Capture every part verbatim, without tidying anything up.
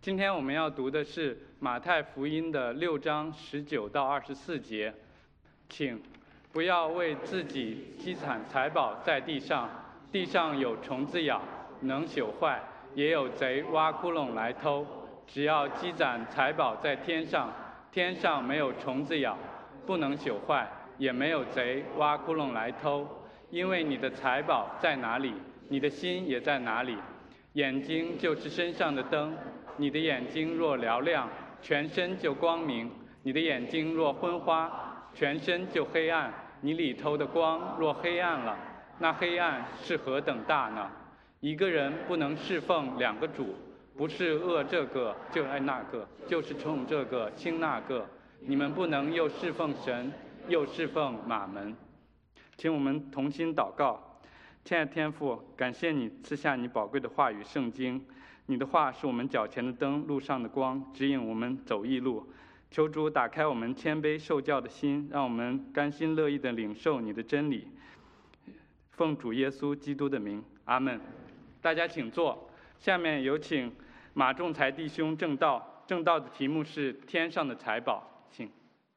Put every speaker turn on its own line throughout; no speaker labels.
今天我们要读的是马太福音的六章十九到二十四节，请不要为自己积攒财宝在地上，地上有虫子咬，能朽坏；也有贼挖窟窿来偷。只要积攒财宝在天上，天上没有虫子咬，不能朽坏，也没有贼挖窟窿来偷。因为你的财宝在哪里，你的心也在哪里。眼睛就是身上的灯，你的眼睛若嘹亮，全身就光明；你的眼睛若昏花，全身就黑暗。你里头的光若黑暗了，那黑暗是何等大呢？一个人不能侍奉两个主，不是恶这个就爱那个，就是冲这个轻那个。你们不能又侍奉神，又侍奉马门。请我们同心祷告。亲爱的天父，感谢你赐下你宝贵的话语圣经，你的话是我们脚前的灯，路上的光，指引我们走义路。求主打开我们谦卑受教的心，让我们甘心乐意地领受你的真理。奉主耶稣基督的名，阿们。大家请坐。下面有请马仲才弟兄正道，正道的题目是天上的财宝，请。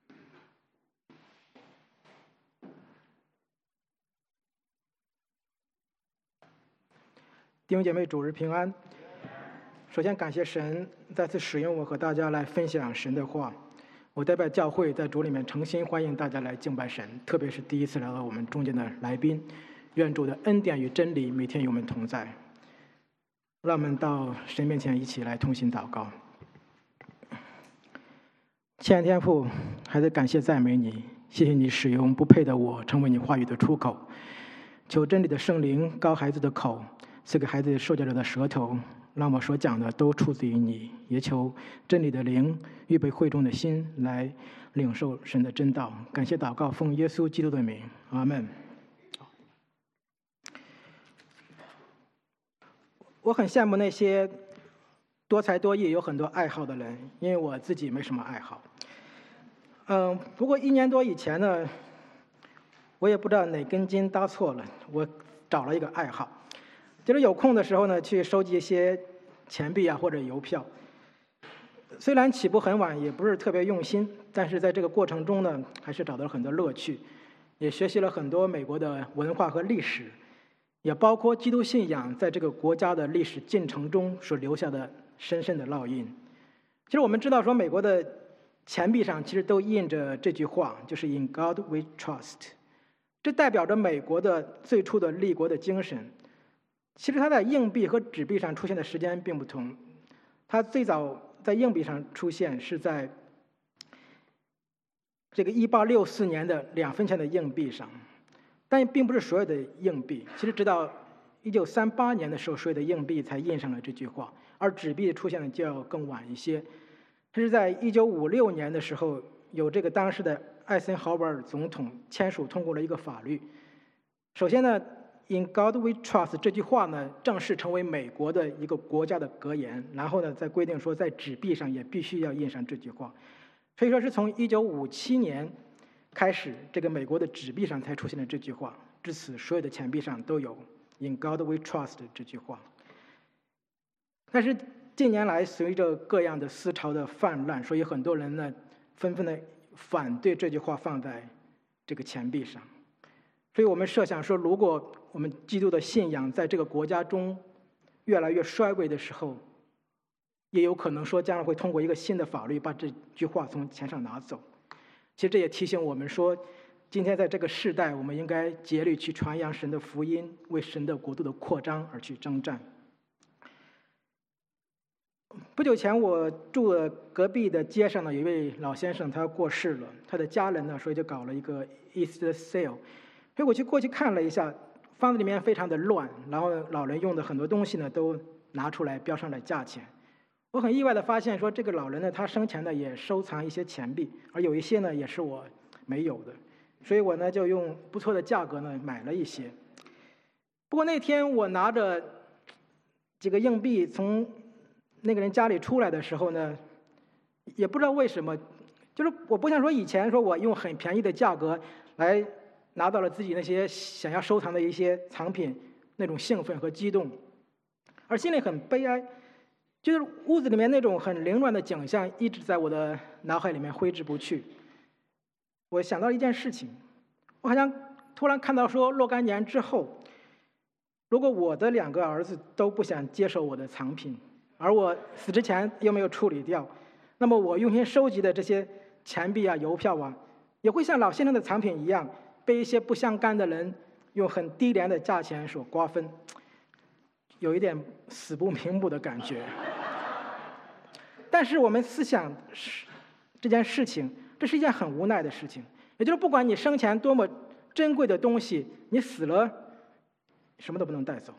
弟兄姐妹，主日平安。首先感谢神再次使用我和大家来分享神的话。我代表教会在主里面诚心欢迎大家来敬拜神，特别是第一次来到我们中间的来宾。愿主的恩典与真理每天与我们同在。让我们到神面前一起来同心祷告。亲爱的天父，还得感谢赞美你，谢谢你使用不配的我成为你话语的出口。求真理的圣灵高孩子的口，赐给孩子受教者的舌头，让我所讲的都出自于你。也求真理的灵预备会众的心来领受神的真道。感谢祷告，奉耶稣基督的名，阿们。我很羡慕那些多才多艺、有很多爱好的人，因为我自己没什么爱好。嗯，不过一年多以前呢，我也不知道哪根筋搭错了，我找了一个爱好，就是有空的时候呢，去收集一些钱币啊或者邮票。虽然起步很晚，也不是特别用心，但是在这个过程中呢，还是找到了很多乐趣，也学习了很多美国的文化和历史，也包括基督信仰在这个国家的历史进程中所留下的深深的烙印。其实我们知道说，美国的钱币上其实都印着这句话，就是 In God we trust。 这代表着美国的最初的立国的精神。其实它在硬币和纸币上出现的时间并不同，它最早在硬币上出现是在这个一八六四年的两分钱的硬币上，但并不是所有的硬币。其实直到一九三八年的时候，所有的硬币才印上了这句话，而纸币出现的就要更晚一些。这是在一九五六年的时候，有这个当时的艾森豪威尔总统签署通过了一个法律。首先呢， In God we trust 这句话呢，正式成为美国的一个国家的格言。然后呢，再规定说，在纸币上也必须要印上这句话。所以说是从一九五七年开始，这个美国的纸币上才出现了这句话。至此，所有的钱币上都有 In God we trust 这句话。但是近年来，随着各样的思潮的泛滥，所以很多人呢，纷纷的反对这句话放在这个钱币上。所以我们设想说，如果我们基督的信仰在这个国家中越来越衰微的时候，也有可能说将来会通过一个新的法律把这句话从钱上拿走。其实这也提醒我们说，今天在这个世代，我们应该竭力去传扬神的福音，为神的国度的扩张而去征战。不久前，我住的隔壁的街上呢，有一位老先生，他过世了，他的家人呢，所以就搞了一个 Easter sale。所以我去过去看了一下，房子里面非常的乱，然后老人用的很多东西呢都拿出来标上了价钱。我很意外的发现说，这个老人呢，他生前呢也收藏一些钱币，而有一些呢也是我没有的，所以我呢就用不错的价格呢买了一些。不过那天我拿着几个硬币从那个人家里出来的时候呢，也不知道为什么，就是我不像说以前说我用很便宜的价格来拿到了自己那些想要收藏的一些藏品那种兴奋和激动，而心里很悲哀， 就是屋子里面那种很凌乱的景象一直在我的脑海里面挥之不去。我想到一件事情，我好像突然看到说，若干年之后，如果我的两个儿子都不想接受我的藏品，而我死之前又没有处理掉，那么我用心收集的这些钱币啊、邮票啊，也会像老先生的藏品一样，被一些不相干的人用很低廉的价钱所瓜分，有一点死不瞑目的感觉。但是我们思想这件事情，这是一件很无奈的事情，也就是不管你生前多么珍贵的东西，你死了什么都不能带走。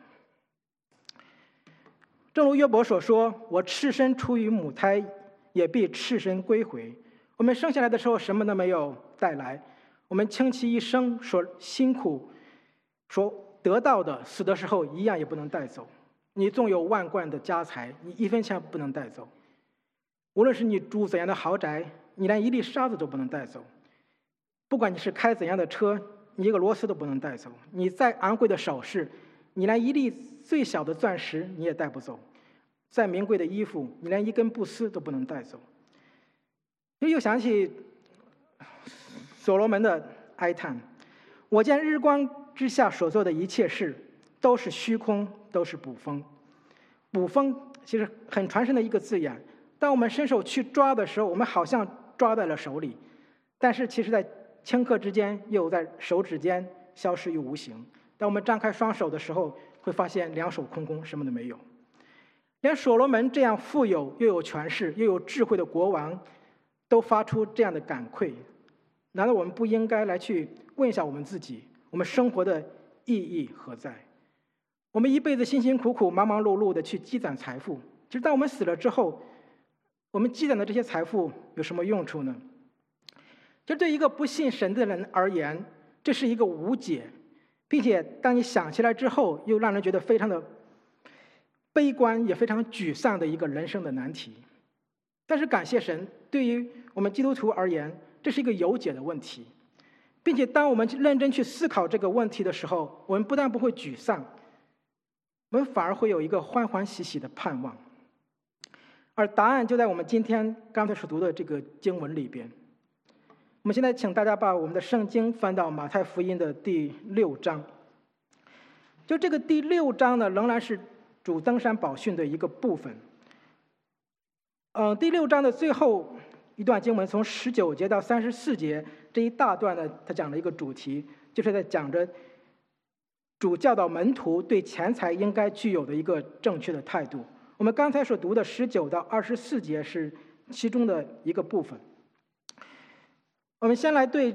正如约伯所说，我赤身出于母胎，也必赤身归回。我们生下来的时候什么都没有带来，我们倾其一生所辛苦所得到的，死的时候一样也不能带走。你纵有万贯的家财，你一分钱不能带走。无论是你住怎样的豪宅，你连一粒沙子都不能带走。不管你是开怎样的车，你一个螺丝都不能带走。你再昂贵的首饰，你连一粒最小的钻石你也带不走。再名贵的衣服，你连一根布丝都不能带走。又想起所罗门的哀叹，我见日光之下所做的一切事都是虚空，都是捕风。捕风其实很传神的一个字眼，当我们伸手去抓的时候，我们好像抓在了手里，但是其实在顷刻之间又在手指间消失于无形。当我们张开双手的时候，会发现两手空空，什么都没有。连所罗门这样富有又有权势又有智慧的国王都发出这样的感愧，难道我们不应该来去问一下我们自己，我们生活的意义何在？我们一辈子辛辛苦苦忙忙碌碌的去积攒财富，其实当我们死了之后，我们积攒的这些财富有什么用处呢？就对一个不信神的人而言，这是一个无解，并且当你想起来之后，又让人觉得非常的悲观，也非常沮丧的一个人生的难题。但是感谢神，对于我们基督徒而言，这是一个有解的问题，并且当我们认真去思考这个问题的时候，我们不但不会沮丧，我们反而会有一个欢欢喜喜的盼望。而答案就在我们今天刚才所读的这个经文里边。我们现在请大家把我们的圣经翻到马太福音的第六章。就这个第六章呢，仍然是主登山宝训的一个部分。呃，第六章的最后一段经文，从十九节到三十四节这一大段呢，他讲了一个主题，就是在讲着主教导门徒对钱财应该具有的一个正确的态度。我们刚才所读的十九到二十四节是其中的一个部分。我们先来对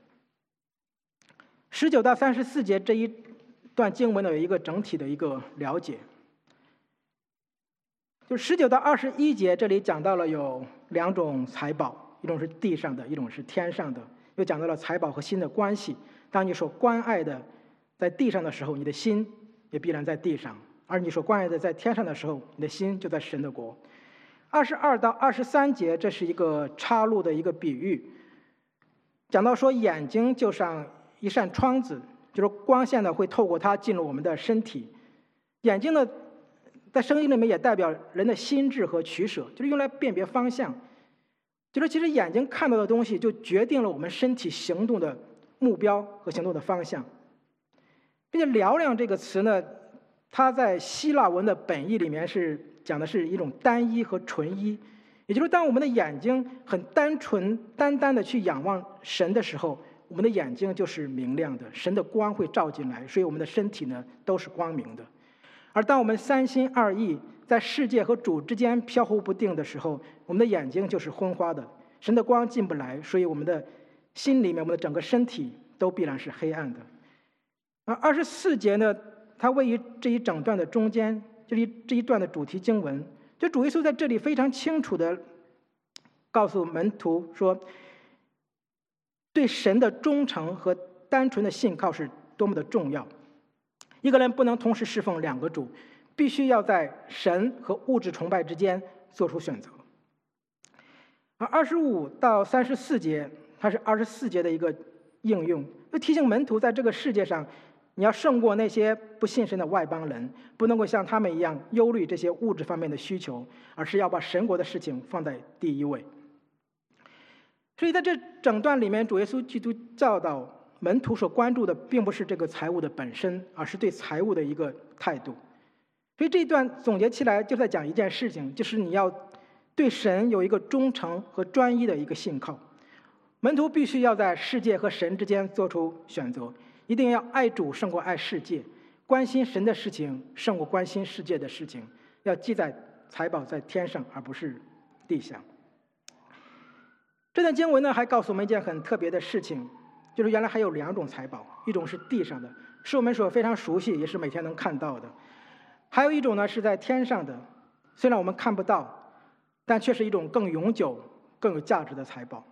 十九到三十四节这一段经文的有一个整体的一个了解。就十九到二十一节，这里讲到了有两种财宝，一种是地上的，一种是天上的，又讲到了财宝和心的关系。当你所关爱的在地上的时候，你的心也必然在地上；而你所关爱的在天上的时候，你的心就在神的国。二十二到二十三节，这是一个插入的一个比喻，讲到说眼睛就像一扇窗子，就是光线呢会透过它进入我们的身体。眼睛呢在圣经里面也代表人的心智和取舍，就是用来辨别方向。就是其实眼睛看到的东西就决定了我们身体行动的目标和行动的方向。并且嘹亮这个词呢，它在希腊文的本意里面是讲的是一种单一和纯一，也就是当我们的眼睛很单纯单单的去仰望神的时候，我们的眼睛就是明亮的，神的光会照进来，所以我们的身体呢都是光明的。而当我们三心二意，在世界和主之间飘忽不定的时候，我们的眼睛就是昏花的，神的光进不来，所以我们的心里面，我们的整个身体都必然是黑暗的。而二十四节呢，它位于这一整段的中间，这一这一段的主题经文，就主耶稣在这里非常清楚地告诉门徒说，对神的忠诚和单纯的信靠是多么的重要。一个人不能同时侍奉两个主，必须要在神和物质崇拜之间做出选择。而二十五到三十四节，它是二十四节的一个应用，就提醒门徒在这个世界上你要胜过那些不信神的外邦人，不能够像他们一样忧虑这些物质方面的需求，而是要把神国的事情放在第一位。所以在这整段里面，主耶稣基督教导门徒所关注的并不是这个财物的本身，而是对财物的一个态度。所以这一段总结起来就在讲一件事情，就是你要对神有一个忠诚和专一的一个信靠。门徒必须要在世界和神之间做出选择，一定要爱主胜过爱世界，关心神的事情胜过关心世界的事情，要记载财宝在天上而不是地上。这段经文呢，还告诉我们一件很特别的事情，就是原来还有两种财宝，一种是地上的，是我们所非常熟悉，也是每天能看到的；还有一种呢是在天上的，虽然我们看不到，但却是一种更永久、更有价值的财宝。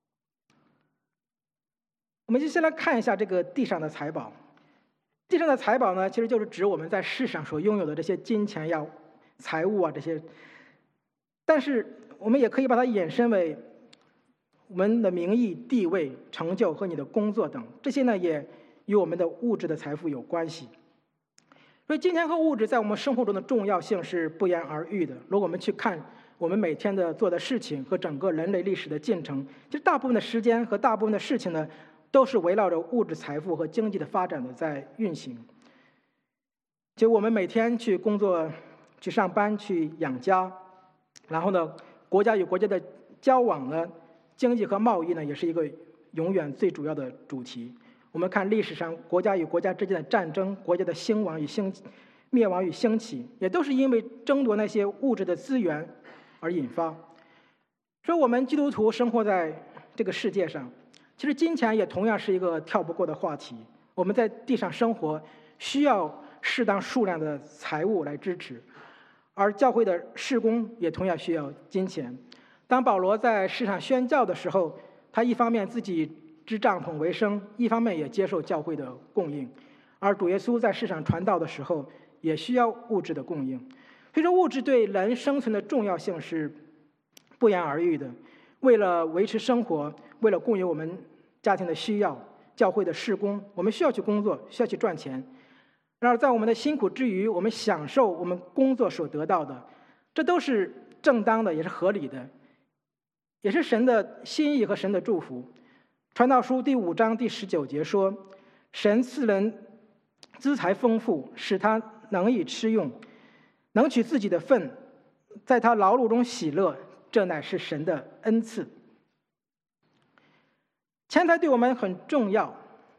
我们就先来看一下这个地上的财宝。地上的财宝呢，其实就是指我们在世上所拥有的这些金钱呀、财物啊这些，但是我们也可以把它衍生为我们的名义、地位、成就和你的工作等，这些呢也与我们的物质的财富有关系。所以金钱和物质在我们生活中的重要性是不言而喻的。如果我们去看我们每天的做的事情和整个人类历史的进程，其实大部分的时间和大部分的事情呢，都是围绕着物质财富和经济的发展的在运行。就我们每天去工作、去上班、去养家，然后呢，国家与国家的交往呢，经济和贸易呢，也是一个永远最主要的主题。我们看历史上国家与国家之间的战争，国家的兴亡与兴灭亡与兴起，也都是因为争夺那些物质的资源而引发。所以我们基督徒生活在这个世界上，其实金钱也同样是一个跳不过的话题。我们在地上生活，需要适当数量的财物来支持，而教会的事工也同样需要金钱。当保罗在世上宣教的时候，他一方面自己织帐篷为生，一方面也接受教会的供应。而主耶稣在世上传道的时候，也需要物质的供应。所以说，物质对人生存的重要性是不言而喻的。为了维持生活，为了供应我们家庭的需要、教会的事工，我们需要去工作，需要去赚钱。然而在我们的辛苦之余，我们享受我们工作所得到的，这都是正当的，也是合理的，也是神的心意和神的祝福。传道书第五章第十九节说，神赐人资财丰富，使他能以吃用，能取自己的份，在他劳碌中喜乐，这乃是神的恩赐。钱财对我们很重要，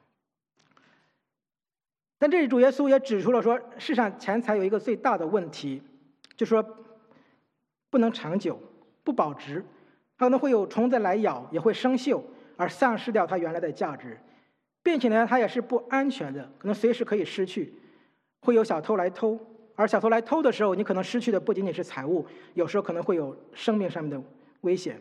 但这里主耶稣也指出了说，世上钱财有一个最大的问题，就是说不能长久，不保值，它可能会有虫子来咬，也会生锈，而丧失掉它原来的价值，并且呢，它也是不安全的，可能随时可以失去，会有小偷来偷，而小偷来偷的时候，你可能失去的不仅仅是财物，有时候可能会有生命上面的危险。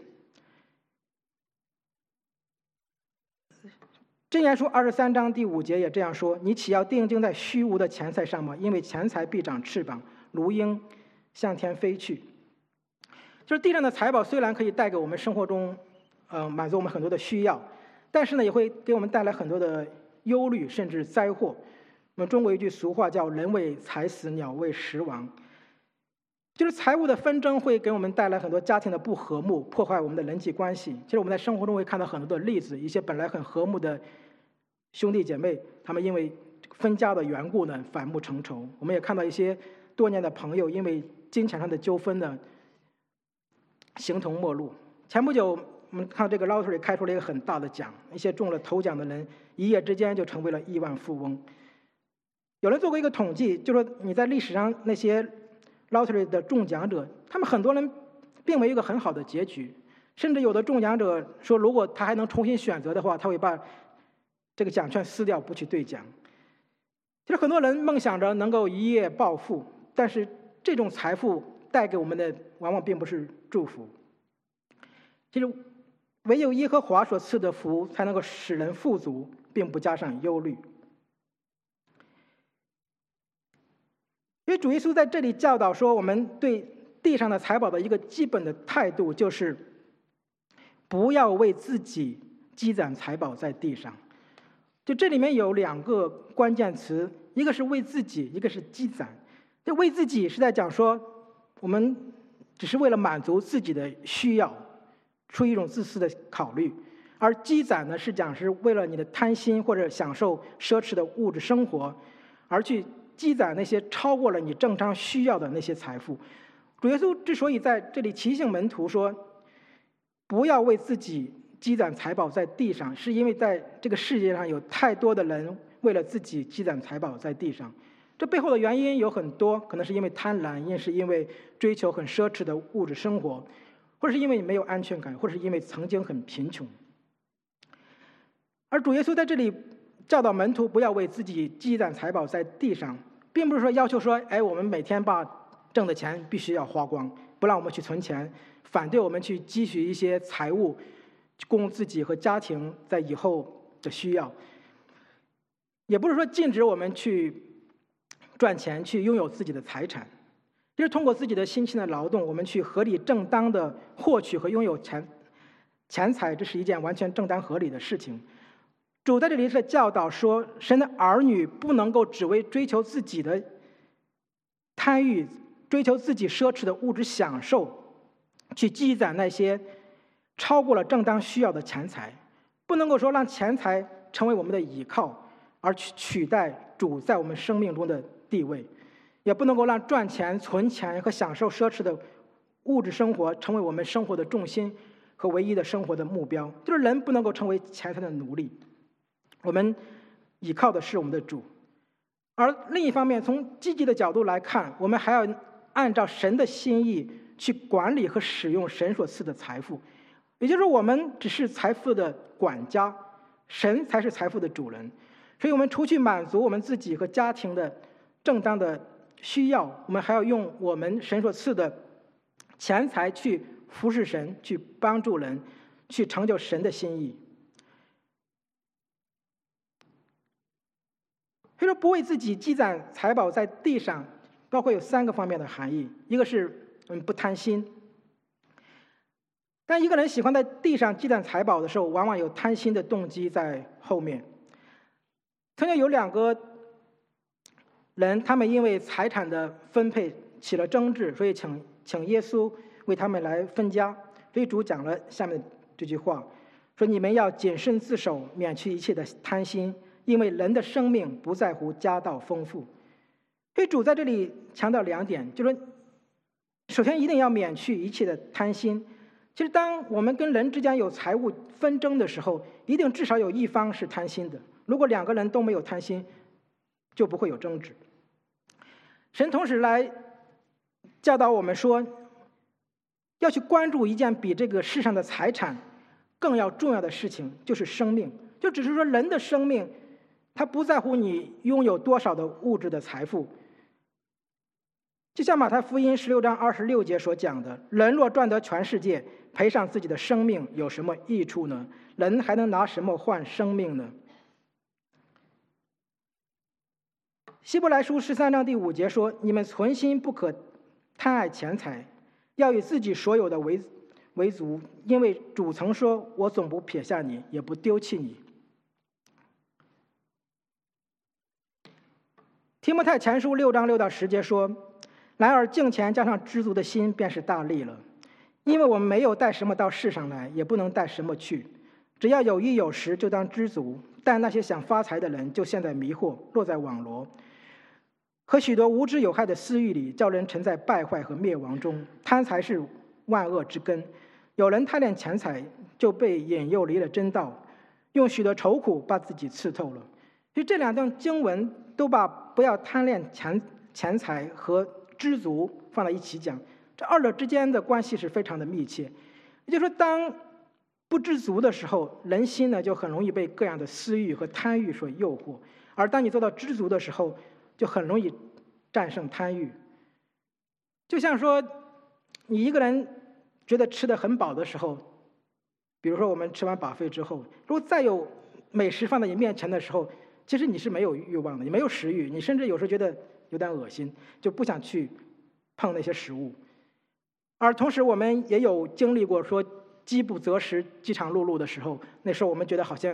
箴言书二十三章第五节也这样说，你岂要定睛在虚无的钱财上吗？因为钱财必长翅膀，如鹰向天飞去。就是地上的财宝虽然可以带给我们生活中呃，满足我们很多的需要，但是呢，也会给我们带来很多的忧虑，甚至灾祸。我们中国有一句俗话叫人为财死，鸟为食亡，就是财务的纷争会给我们带来很多家庭的不和睦，破坏我们的人际关系。其实我们在生活中会看到很多的例子，一些本来很和睦的兄弟姐妹，他们因为分家的缘故呢，反目成仇。我们也看到一些多年的朋友，因为金钱上的纠纷呢，形同陌路。前不久我们看这个 lottery 开出了一个很大的奖，一些中了头奖的人一夜之间就成为了亿万富翁。有人做过一个统计，就说你在历史上那些 lottery 的中奖者，他们很多人并没有一个很好的结局，甚至有的中奖者说，如果他还能重新选择的话，他会把这个奖券撕掉，不去兑奖。其实很多人梦想着能够一夜暴富，但是这种财富带给我们的往往并不是祝福。其实唯有耶和华所赐的福才能够使人富足，并不加上忧虑。因为主耶稣在这里教导说，我们对地上的财宝的一个基本的态度就是不要为自己积攒财宝在地上。 就这里面有两个关键词，一个是为自己，一个是积攒。这为自己是在讲说，我们只是为了满足自己的需要，出于一种自私的考虑。而积攒呢，是讲是为了你的贪心或者享受奢侈的物质生活，而去积攒那些超过了你正常需要的那些财富。主耶稣之所以在这里提醒门徒说，不要为自己积攒财宝在地上，是因为在这个世界上有太多的人为了自己积攒财宝在地上。这背后的原因有很多，可能是因为贪婪，也是因为追求很奢侈的物质生活，或者是因为你没有安全感，或者是因为曾经很贫穷。而主耶稣在这里教导门徒不要为自己积攒财宝在地上，并不是说要求说，哎，我们每天把挣的钱必须要花光，不让我们去存钱，反对我们去积蓄一些财物供自己和家庭在以后的需要，也不是说禁止我们去赚钱，去拥有自己的财产，就是通过自己的辛勤的劳动，我们去合理正当的获取和拥有钱钱财，这是一件完全正当合理的事情。主在这里是教导说，神的儿女不能够只为追求自己的贪欲，追求自己奢侈的物质享受，去积攒那些超过了正当需要的钱财，不能够说让钱财成为我们的依靠，而去取代主在我们生命中的地位，也不能够让赚钱、存钱和享受奢侈的物质生活成为我们生活的重心和唯一的生活的目标。就是人不能够成为钱财的奴隶，我们依靠的是我们的主。而另一方面，从积极的角度来看，我们还要按照神的心意去管理和使用神所赐的财富，也就是说，我们只是财富的管家，神才是财富的主人。所以我们除去满足我们自己和家庭的正当的需要，我们还要用我们神所赐的钱财去服侍神，去帮助人，去成就神的心意。所以说，不为自己积攒财宝在地上，包括有三个方面的含义。一个是嗯不贪心，当一个人喜欢在地上积攒财宝的时候，往往有贪心的动机在后面。曾经有两个人，他们因为财产的分配起了争执，所以请请耶稣为他们来分家。所以主讲了下面这句话，说你们要谨慎自守，免去一切的贪心，因为人的生命不在乎家道丰富。所以主在这里强调两点，就是说首先一定要免去一切的贪心。其实当我们跟人之间有财务纷争的时候，一定至少有一方是贪心的，如果两个人都没有贪心，就不会有争执。神同时来教导我们说，要去关注一件比这个世上的财产更要重要的事情，就是生命。就只是说人的生命，他不在乎你拥有多少的物质的财富。就像马太福音十六章二十六节所讲的，人若赚得全世界，赔上自己的生命，有什么益处呢？人还能拿什么换生命呢？希伯来书十三章第五节说，你们存心不可贪爱钱财，要以自己所有的为为足，因为主曾说，我总不撇下你，也不丢弃你。提摩太前书六章六到十节说，然而敬虔加上知足的心，便是大利了。因为我们没有带什么到世上来，也不能带什么去，只要有衣有食，就当知足。但那些想发财的人，就陷在迷惑，落在网罗和许多无知有害的私欲里，叫人沉在败坏和灭亡中。贪财是万恶之根，有人贪恋钱财，就被引诱离了真道，用许多愁苦把自己刺透了。所以这两段经文都把不要贪恋钱钱财和知足放在一起讲，这二者之间的关系是非常的密切。也就是说，当不知足的时候，人心呢就很容易被各样的私欲和贪欲所诱惑，而当你做到知足的时候，就很容易战胜贪欲。就像说，你一个人觉得吃得很饱的时候，比如说我们吃完饱费之后，如果再有美食放在你面前的时候，其实你是没有欲望的，你没有食欲，你甚至有时候觉得有点恶心，就不想去碰那些食物。而同时我们也有经历过说饥不择食、饥肠辘辘的时候，那时候我们觉得好像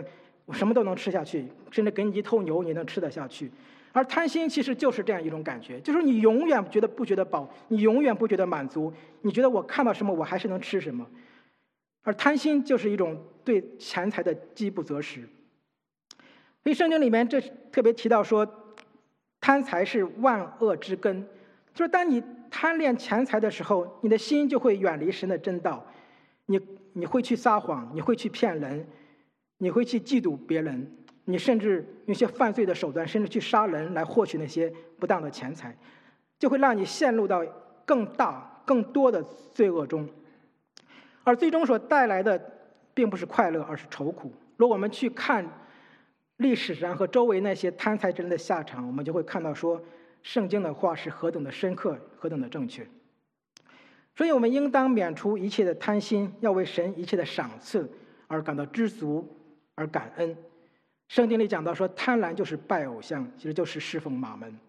我什么都能吃下去，甚至给你一头牛你能吃得下去。而贪心其实就是这样一种感觉，就是你永远觉得不觉得饱，你永远不觉得满足，你觉得我看到什么我还是能吃什么。而贪心就是一种对钱财的饥不择食。所以圣经里面这特别提到说，贪财是万恶之根，就是当你贪恋钱财的时候，你的心就会远离神的真道，你你会去撒谎，你会去骗人，你会去嫉妒别人，你甚至用些犯罪的手段，甚至去杀人来获取那些不当的钱财，就会让你陷入到更大更多的罪恶中，而最终所带来的并不是快乐，而是愁苦。如果我们去看历史上和周围那些贪财之人的下场，我们就会看到说，圣经的话是何等的深刻，何等的正确。所以我们应当免除一切的贪心，要为神一切的赏赐而感到知足而感恩。圣经里讲到说，贪婪就是拜偶像，其实就是侍奉马门。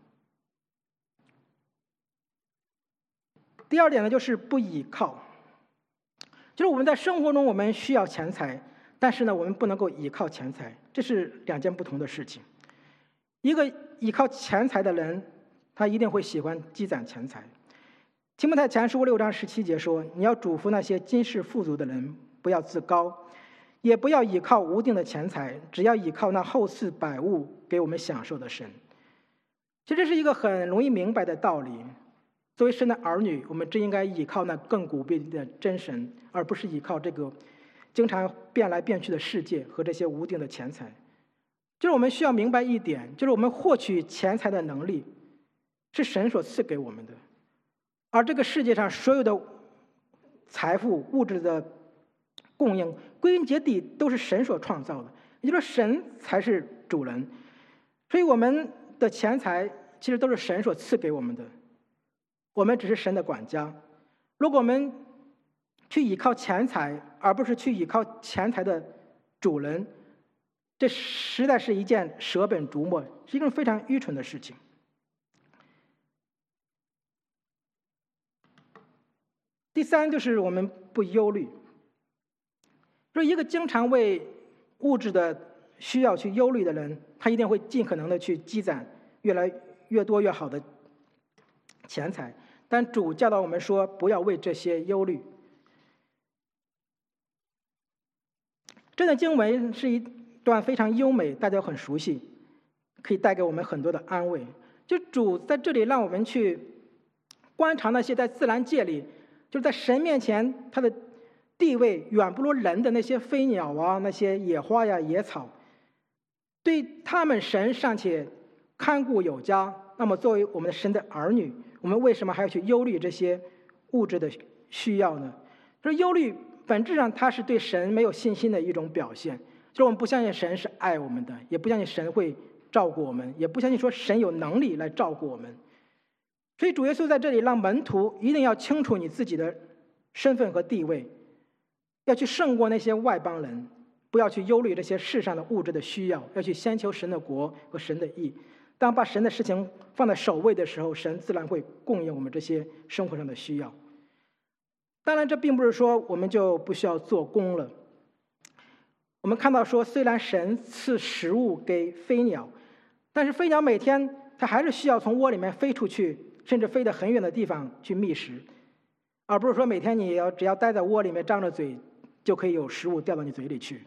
第二点呢，就是不倚靠，就是我们在生活中我们需要钱财，但是呢，我们不能够倚靠钱财，这是两件不同的事情。一个倚靠钱财的人，他一定会喜欢积攒钱财。提摩太前书六章十七节说，你要嘱咐那些今世富足的人，不要自高，也不要倚靠无定的钱财，只要倚靠那厚赐百物给我们享受的神。其实这是一个很容易明白的道理。作为神的儿女，我们真应该倚靠那亘古不变的真神，而不是倚靠这个经常变来变去的世界和这些无定的钱财。就是我们需要明白一点，就是我们获取钱财的能力是神所赐给我们的，而这个世界上所有的财富物质的供应归根结底都是神所创造的，也就是说神才是主人。所以我们的钱财其实都是神所赐给我们的，我们只是神的管家。如果我们去依靠钱财，而不是去依靠钱财的主人，这实在是一件舍本逐末，是一件非常愚蠢的事情。第三就是我们不忧虑。说一个经常为物质的需要去忧虑的人，他一定会尽可能的去积攒越来越多越好的钱财。但主教导我们说，不要为这些忧虑。这段经文是一段非常优美，大家很熟悉，可以带给我们很多的安慰。就主在这里让我们去观察那些在自然界里，就是在神面前他的地位远不如人的那些飞鸟啊，那些野花呀、野草，对他们神尚且看顾有加，那么作为我们的神的儿女，我们为什么还要去忧虑这些物质的需要呢？就是忧虑本质上它是对神没有信心的一种表现，就是我们不相信神是爱我们的，也不相信神会照顾我们，也不相信说神有能力来照顾我们。所以主耶稣在这里让门徒一定要清楚你自己的身份和地位，要去胜过那些外邦人，不要去忧虑这些世上的物质的需要，要去先求神的国和神的义。当把神的事情放在首位的时候，神自然会供应我们这些生活上的需要。当然这并不是说我们就不需要做工了。我们看到说，虽然神赐食物给飞鸟，但是飞鸟每天它还是需要从窝里面飞出去，甚至飞得很远的地方去觅食，而不是说每天你要只要待在窝里面张着嘴就可以有食物掉到你嘴里去。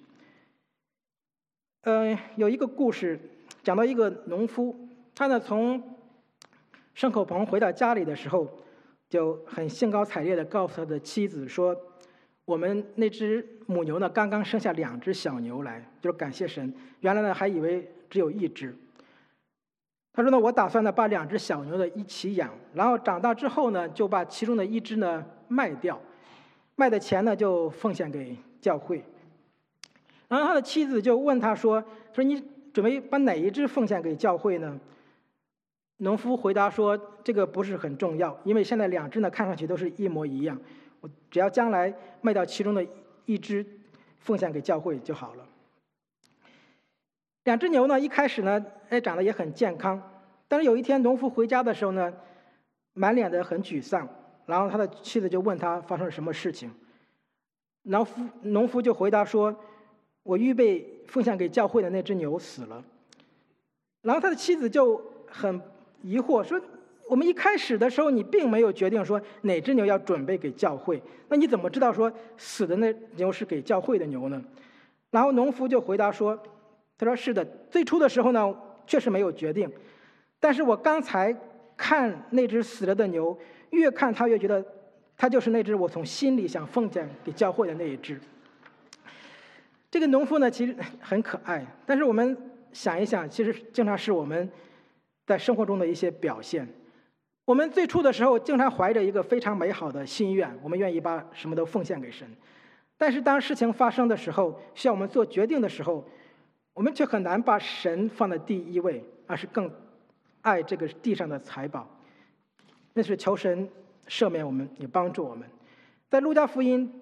嗯、呃，有一个故事讲到一个农夫，他呢从牲口棚回到家里的时候，就很兴高采烈地告诉他的妻子说，我们那只母牛呢刚刚生下两只小牛来，就是感谢神，原来呢还以为只有一只。他说呢，我打算呢把两只小牛的一起养，然后长大之后呢就把其中的一只呢卖掉，卖的钱呢就奉献给教会。然后他的妻子就问他说说你准备把哪一只奉献给教会呢？农夫回答说，这个不是很重要，因为现在两只呢看上去都是一模一样，我只要将来卖掉其中的一只奉献给教会就好了。两只牛呢一开始呢哎长得也很健康，但是有一天农夫回家的时候呢，满脸的很沮丧，然后他的妻子就问他发生了什么事情。农夫农夫就回答说， 我预备奉献给教会的那只牛死了。然后他的妻子就很疑惑说，我们一开始的时候你并没有决定说哪只牛要准备给教会，那你怎么知道说死的那牛是给教会的牛呢？然后农夫就回答说，他说是的，最初的时候呢确实没有决定，但是我刚才看那只死了的牛，越看他越觉得他就是那只我从心里想奉献给教会的那一只。这个农夫呢其实很可爱，但是我们想一想，其实经常是我们在生活中的一些表现。我们最初的时候经常怀着一个非常美好的心愿，我们愿意把什么都奉献给神，但是当事情发生的时候，需要我们做决定的时候，我们却很难把神放在第一位，而是更爱这个地上的财宝。那是求神赦免我们，也帮助我们。在路加福音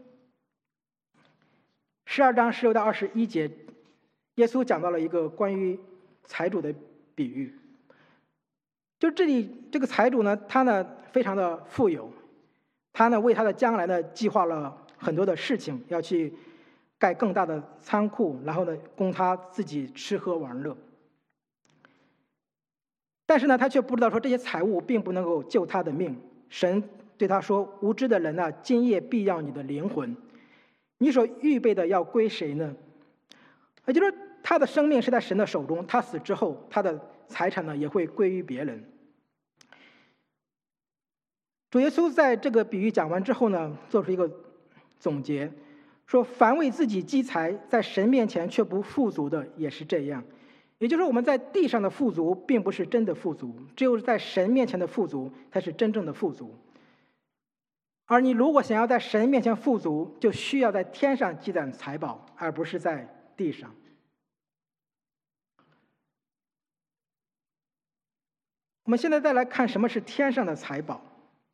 十二章十六到二十一节，耶稣讲到了一个关于财主的比喻。就这里这个财主呢，他呢非常的富有，他呢为他的将来呢计划了很多的事情，要去盖更大的仓库，然后呢供他自己吃喝玩乐。但是呢他却不知道说这些财物并不能够救他的命。神对他说，无知的人啊，今夜必要你的灵魂，你所预备的要归谁呢？也就是说他的生命是在神的手中，他死之后他的财产呢也会归于别人。主耶稣在这个比喻讲完之后呢，做出一个总结，说凡为自己积财，在神面前却不富足的也是这样。也就是说我们在地上的富足并不是真的富足，只有在神面前的富足才是真正的富足。而你如果想要在神面前富足，就需要在天上积攒财宝，而不是在地上。我们现在再来看什么是天上的财宝。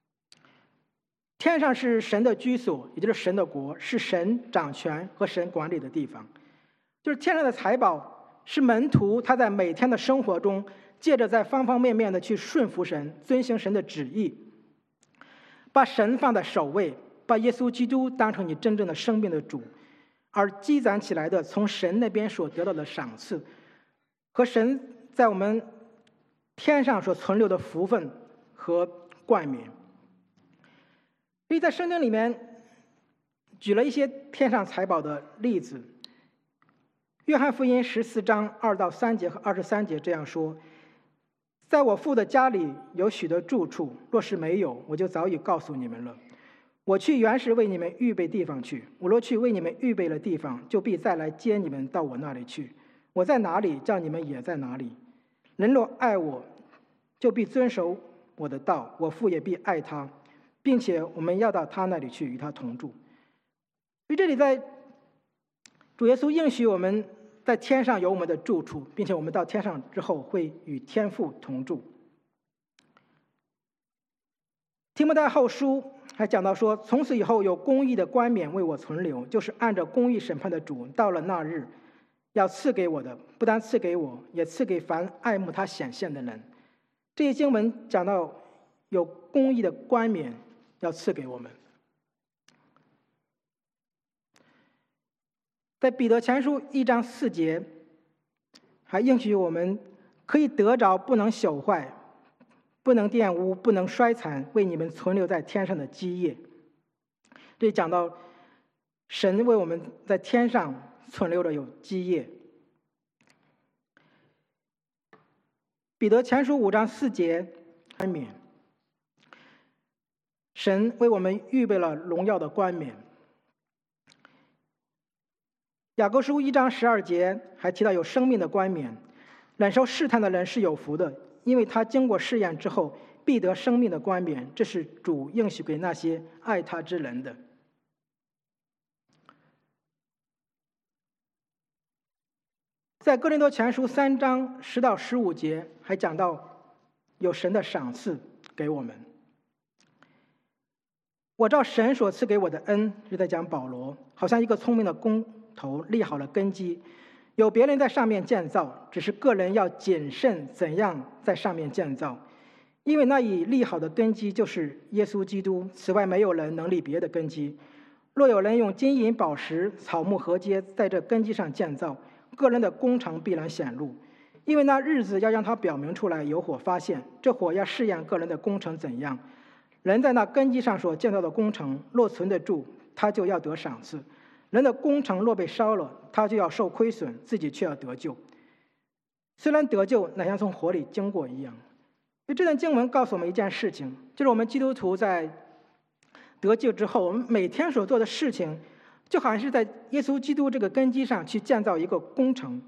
天上是神的居所，也就是神的国，是神掌权和神管理的地方。就是天上的财宝是门徒他在每天的生活中，借着在方方面面的去顺服神，遵行神的旨意，把神放在首位，把耶稣基督当成你真正的生命的主，而积攒起来的从神那边所得到的赏赐，和神在我们天上所存留的福分和冠冕。所以在圣经里面举了一些天上财宝的例子。约翰福音十四章二到三节和二十三节这样说，在我父的家里有许多住处，若是没有，我就早已告诉你们了。我去原是为你们预备地方去，我若去为你们预备了地方，就必再来接你们到我那里去。我在哪里，叫你们也在哪里。人若爱我，就必遵守我的道，我父也必爱他，并且我们要到他那里去，与他同住。所以这里在主耶稣应许我们在天上有我们的住处，并且我们到天上之后会与天父同住。提摩太后书还讲到说，从此以后有公义的冠冕为我存留，就是按照公义审判的主，到了那日要赐给我的，不单赐给我，也赐给凡爱慕他显现的人。这些经文讲到有公义的冠冕要赐给我们。在彼得前书一章四节还应许我们可以得着不能朽坏、不能玷污、不能衰残，为你们存留在天上的基业。这里讲到神为我们在天上存留着有基业。彼得前书五章四节冠冕，神为我们预备了荣耀的冠冕。雅各书一章十二节还提到有生命的冠冕，忍受试探的人是有福的，因为他经过试验之后必得生命的冠冕，这是主应许给那些爱他之人的。在哥林多前书三章十到十五节还讲到有神的赏赐给我们。我照神所赐给我的恩，是在讲保罗，好像一个聪明的工头立好了根基，有别人在上面建造，只是个人要谨慎怎样在上面建造，因为那已立好的根基就是耶稣基督，此外没有人能立别的根基。 若有人用金银宝石、草木禾秸在这根基上建造，个人的工程必然显露，因为那日子要让它表明出来，有火发现，这火要试验个人的工程怎样。人在那根基上所建造的工程，若存得住，他就要得赏赐；人的工程若被烧了，他就要受亏损，自己却要得救。虽然得救，乃像从火里经过一样。所以这段经文告诉我们一件事情，就是我们基督徒在得救之后，我们每天所做的事情，就好像是在耶稣基督这个根基上去建造一个工程。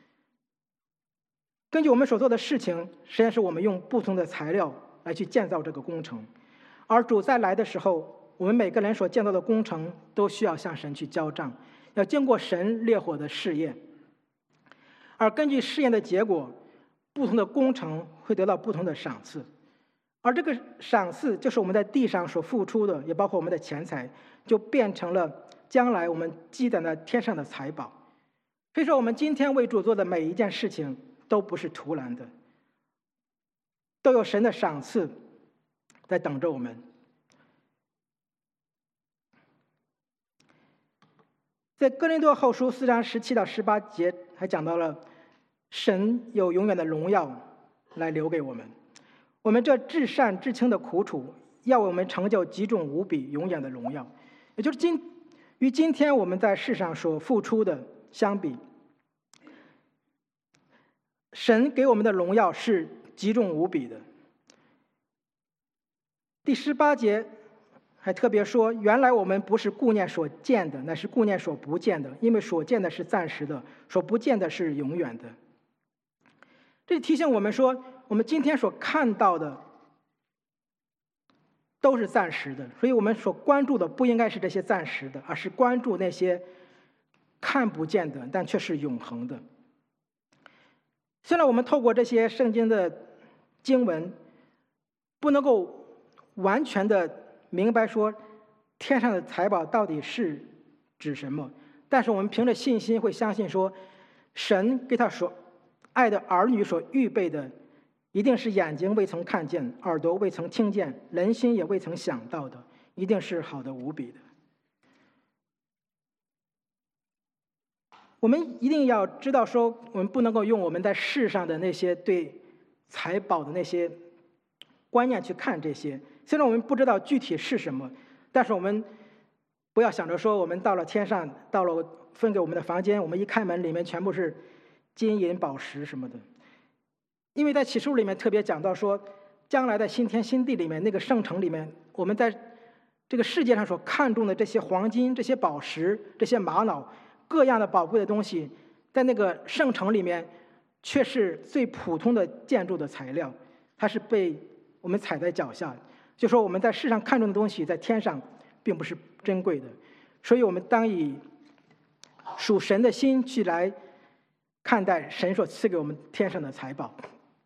根据我们所做的事情，实际上是我们用不同的材料来去建造这个工程。而主再来的时候，我们每个人所建造的工程都需要向神去交账，要经过神烈火的试验。而根据试验的结果，不同的工程会得到不同的赏赐。而这个赏赐就是我们在地上所付出的，也包括我们的钱财，就变成了将来我们积攒在天上的财宝。所以说我们今天为主做的每一件事情都不是徒然的，都有神的赏赐在等着我们。在哥林多后书四章十七到十八节还讲到了神有永远的荣耀来留给我们，我们这至善至轻的苦楚要为我们成就极重无比永远的荣耀。也就是今与今天我们在世上所付出的相比，神给我们的荣耀是极重无比的。第十八节还特别说，原来我们不是顾念所见的，乃是顾念所不见的，因为所见的是暂时的，所不见的是永远的。这提醒我们说，我们今天所看到的都是暂时的，所以我们所关注的不应该是这些暂时的，而是关注那些看不见的但却是永恒的。虽然我们透过这些圣经的经文不能够完全的明白说天上的财宝到底是指什么，但是我们凭着信心会相信说，神给他所爱的儿女所预备的一定是眼睛未曾看见，耳朵未曾听见，人心也未曾想到的，一定是好的无比的。我们一定要知道说，我们不能够用我们在世上的那些对财宝的那些观念去看这些。虽然我们不知道具体是什么，但是我们不要想着说我们到了天上，到了分给我们的房间，我们一开门里面全部是金银宝石什么的。因为在启示录里面特别讲到说，将来的新天新地里面那个圣城里面，我们在这个世界上所看重的这些黄金、这些宝石、这些玛瑙各样的宝贵的东西，在那个圣城里面却是最普通的建筑的材料，它是被我们踩在脚下。就说我们在世上看重的东西在天上并不是珍贵的，所以我们当以属神的心去来看待神所赐给我们天上的财宝。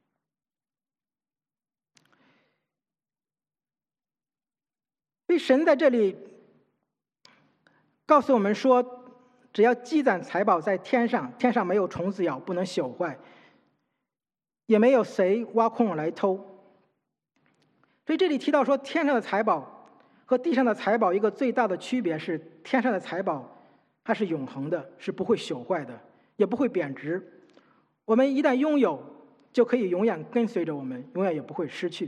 所以神在这里告诉我们说，只要积攒财宝在天上，天上没有虫子咬，不能朽坏，也没有谁挖空来偷。所以这里提到说，天上的财宝和地上的财宝一个最大的区别是，天上的财宝它是永恒的，是不会朽坏的，也不会贬值。我们一旦拥有，就可以永远跟随着我们，永远也不会失去。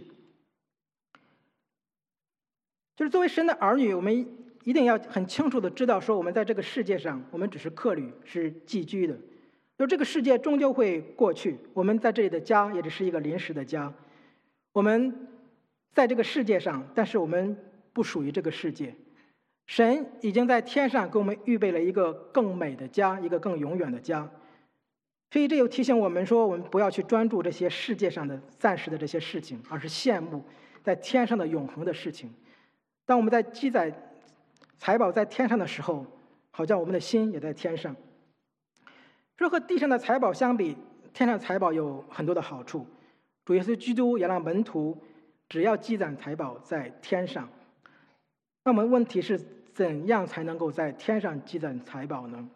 就是作为神的儿女，我们一定要很清楚的知道说，我们在这个世界上，我们只是客旅，是寄居的。就这个世界终究会过去，我们在这里的家也只是一个临时的家。我们在这个世界上，但是我们不属于这个世界。神已经在天上给我们预备了一个更美的家，一个更永远的家。所以这又提醒我们说，我们不要去专注这些世界上的暂时的这些事情，而是羡慕在天上的永恒的事情。当我们在积攒财宝在天上的时候，好像我们的心也在天上。这和地上的财宝相比，天上的财宝有很多的好处。主耶稣基督也让门徒只要积攒财宝在天上。那么问题是，怎样才能够在天上积攒财宝呢？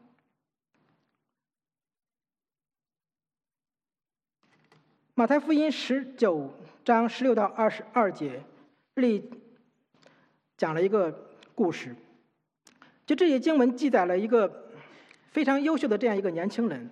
马太福音十九章十六到二十二节，这里讲了一个故事。 就这些经文记载了一个非常优秀的这样一个年轻人，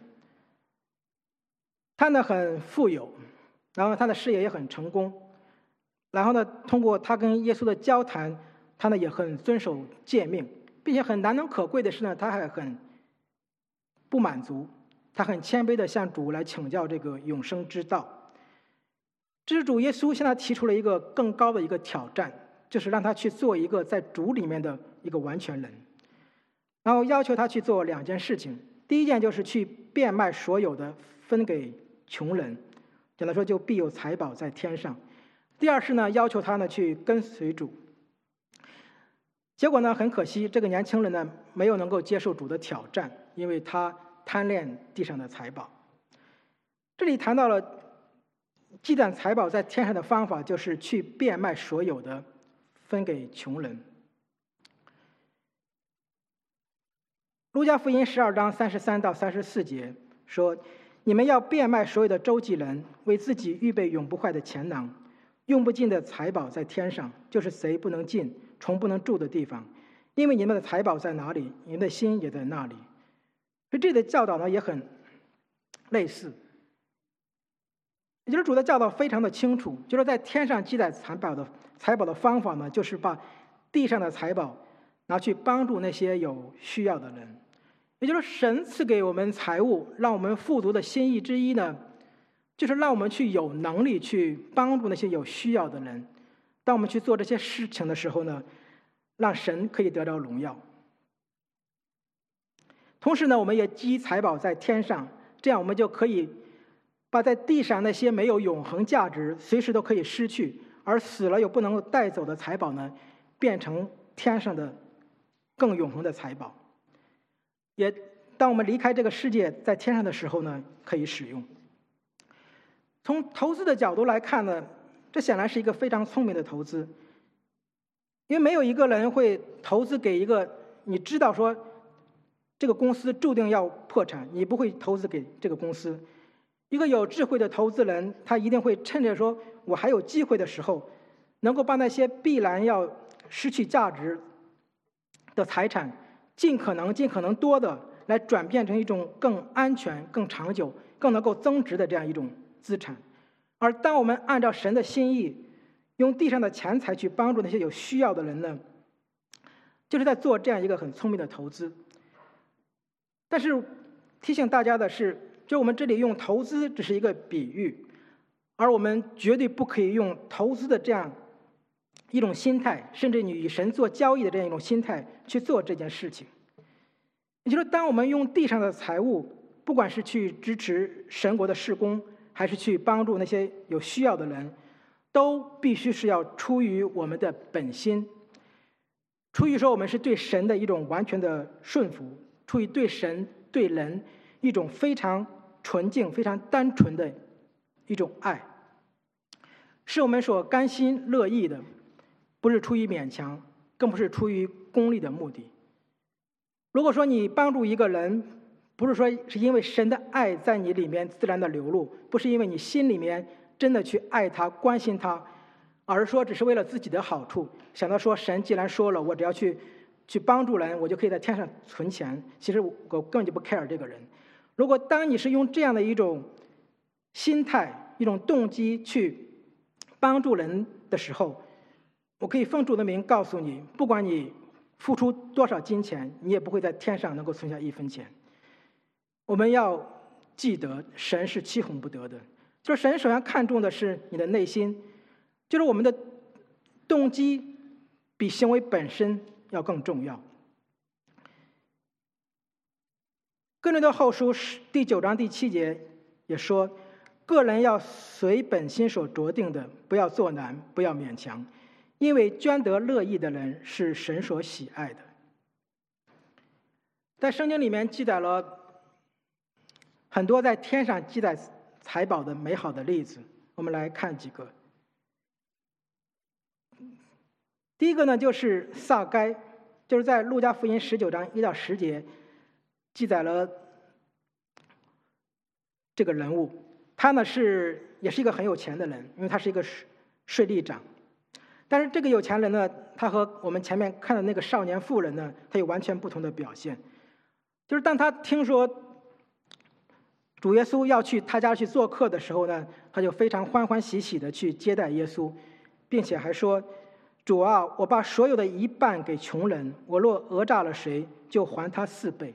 他呢很富有，然后他的事业也很成功，然后呢通过他跟耶稣的交谈，他呢也很遵守诫命，并且很难能可贵的是呢，他还很不满足，他很谦卑的向主来请教这个永生之道。这是主耶稣向他提出了一个更高的一个挑战，就是让他去做一个在主里面的一个完全人，然后要求他去做两件事情。第一件就是去变卖所有的分给穷人，简单说就必有财宝在天上。第二是呢，要求他呢去跟随主。结果呢，很可惜，这个年轻人呢没有能够接受主的挑战，因为他贪恋地上的财宝。这里谈到了积攒财宝在天上的方法，就是去变卖所有的分给穷人。路加福音十二章三十三到三十四节说：你们要变卖所有的周济人，为自己预备永不坏的钱囊，用不尽的财宝在天上，就是贼不能进，虫不能住的地方。因为你们的财宝在哪里，你们的心也在那里。所以这里的教导呢也很类似，也就是主的教导非常的清楚，就是在天上积攒财宝的财宝的方法呢，就是把地上的财宝拿去帮助那些有需要的人。也就是神赐给我们财物，让我们富足的心意之一呢，就是让我们去有能力去帮助那些有需要的人。当我们去做这些事情的时候呢，让神可以得到荣耀。同时呢，我们也积财宝在天上，这样我们就可以把在地上那些没有永恒价值、随时都可以失去，而死了又不能够带走的财宝呢，变成天上的更永恒的财宝。也当我们离开这个世界，在天上的时候呢，可以使用。从投资的角度来看呢，这显然是一个非常聪明的投资，因为没有一个人会投资给一个你知道说这个公司注定要破产，你不会投资给这个公司。一个有智慧的投资人，他一定会趁着说我还有机会的时候，能够把那些必然要失去价值的财产，尽可能尽可能多的来转变成一种更安全、更长久、更能够增值的这样一种资产。而当我们按照神的心意，用地上的钱财去帮助那些有需要的人呢，就是在做这样一个很聪明的投资。但是提醒大家的是，就我们这里用投资只是一个比喻，而我们绝对不可以用投资的这样一种心态，甚至你与神做交易的这样一种心态去做这件事情。也就是当我们用地上的财物，不管是去支持神国的事工，还是去帮助那些有需要的人，都必须是要出于我们的本心，出于说我们是对神的一种完全的顺服，出于对神对人一种非常纯净、非常单纯的一种爱，是我们所甘心乐意的，不是出于勉强，更不是出于功利的目的。如果说你帮助一个人，不是说是因为神的爱在你里面自然的流露，不是因为你心里面真的去爱他、关心他，而是说只是为了自己的好处，想到说神既然说了，我只要去去帮助人，我就可以在天上存钱。其实我根本就不 care 这个人。如果当你是用这样的一种心态、一种动机去帮助人的时候，我可以奉主的名告诉你，不管你付出多少金钱，你也不会在天上能够存下一分钱。我们要记得，神是欺哄不得的，就是神首先看重的是你的内心，就是我们的动机比行为本身要更重要。哥林多后书第九章第七节也说，个人要随本心所酌定的，不要作难，不要勉强，因为捐得乐意的人是神所喜爱的。在圣经里面记载了很多在天上积攒财宝的美好的例子，我们来看几个。第一个呢，就是撒该，就是在路加福音十九章一到十节记载了这个人物。他呢是也是一个很有钱的人，因为他是一个税吏长。 但是这个有钱人呢，他和我们前面看的那个少年妇人呢，他有完全不同的表现。就是当他听说主耶稣要去他家去做客的时候呢，他就非常欢欢喜喜的去接待耶稣，并且还说：“主啊，我把所有的一半给穷人，我若讹诈了谁，就还他四倍。”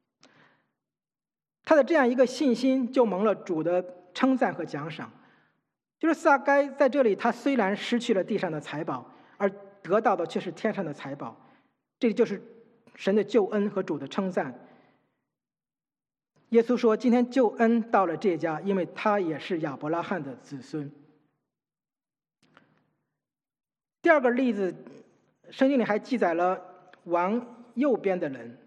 他的这样一个信心就蒙了主的称赞和奖赏。就是撒该在这里，他虽然失去了地上的财宝，而得到的却是天上的财宝。这就是神的救恩和主的称赞。耶稣说：“今天救恩到了这家，因为他也是亚伯拉罕的子孙。”第二个例子，圣经里还记载了王右边的人。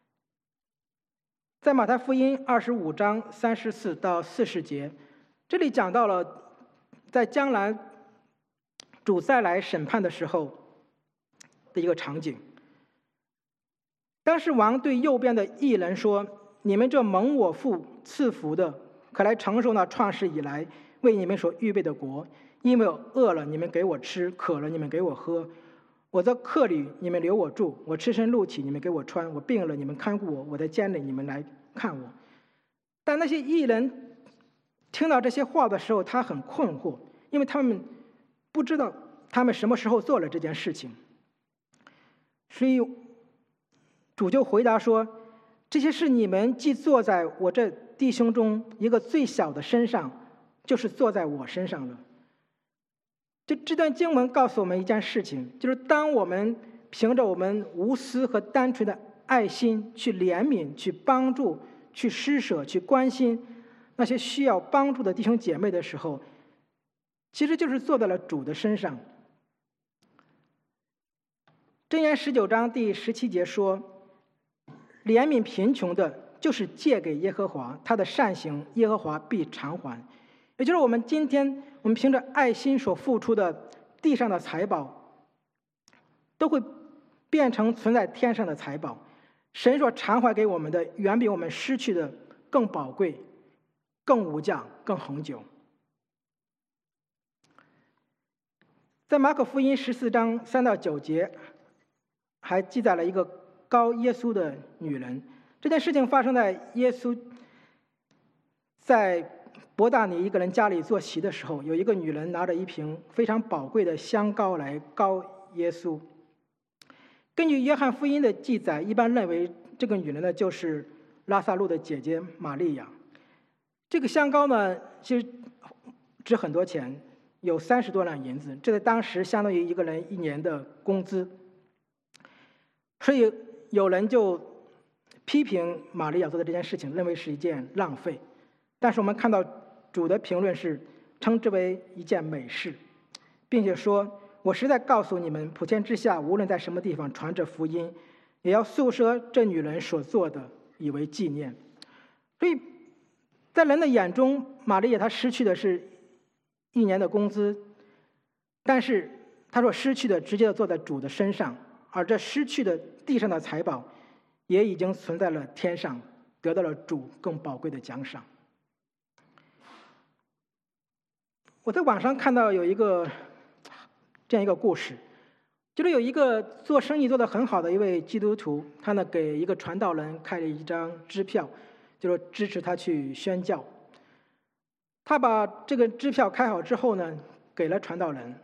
在马太福音二十五章三十四到四十节，这里讲到了在将来主再来审判的时候的一个场景。当时王对右边的义人说：“你们这蒙我父赐福的，可来承受那创世以来为你们所预备的国。因为我饿了，你们给我吃；渴了，你们给我喝；我在客旅，你们留我住；我赤身露体，你们给我穿；我病了，你们看顾我；我在监里，你们来看我。”但那些义人听到这些话的时候，他很困惑，因为他们不知道他们什么时候做了这件事情。所以主就回答说：“这些事你们既坐在我这弟兄中一个最小的身上，就是坐在我身上了。”就这段经文告诉我们一件事情，就是当我们凭着我们无私和单纯的爱心去怜悯、去帮助、去施舍、去关心那些需要帮助的弟兄姐妹的时候，其实就是坐在了主的身上。箴言十九章第十七节说：“怜悯贫穷的，就是借给耶和华，他的善行耶和华必偿还。”也就是我们今天我们凭着爱心所付出的地上的财宝，都会变成存在天上的财宝。神所偿还给我们的，远比我们失去的更宝贵、更无价、更恒久。在马可福音十四章三到九节，还记载了一个告耶稣的女人。这件事情发生在耶稣在伯大尼一个人家里坐席的时候，有一个女人拿着一瓶非常宝贵的香膏来告耶稣。根据约翰福音的记载，一般认为这个女人呢就是拉撒路的姐姐玛利亚。这个香膏呢，其实值很多钱，有三十多两银子，这在当时相当于一个人一年的工资。所以有人就批评玛利亚做的这件事情，认为是一件浪费。但是我们看到主的评论是称之为一件美事，并且说：“我实在告诉你们，普天之下无论在什么地方传这福音，也要诉说这女人所做的，以为纪念。”所以在人的眼中，玛利亚她失去的是一年的工资，但是她所失去的直接的坐在主的身上，而这失去的地上的财宝也已经存在了天上，得到了主更宝贵的奖赏。我在网上看到有一个这样一个故事，就是有一个做生意做得很好的一位基督徒，他呢给一个传道人开了一张支票，就是支持他去宣教。他把这个支票开好之后呢，给了传道人。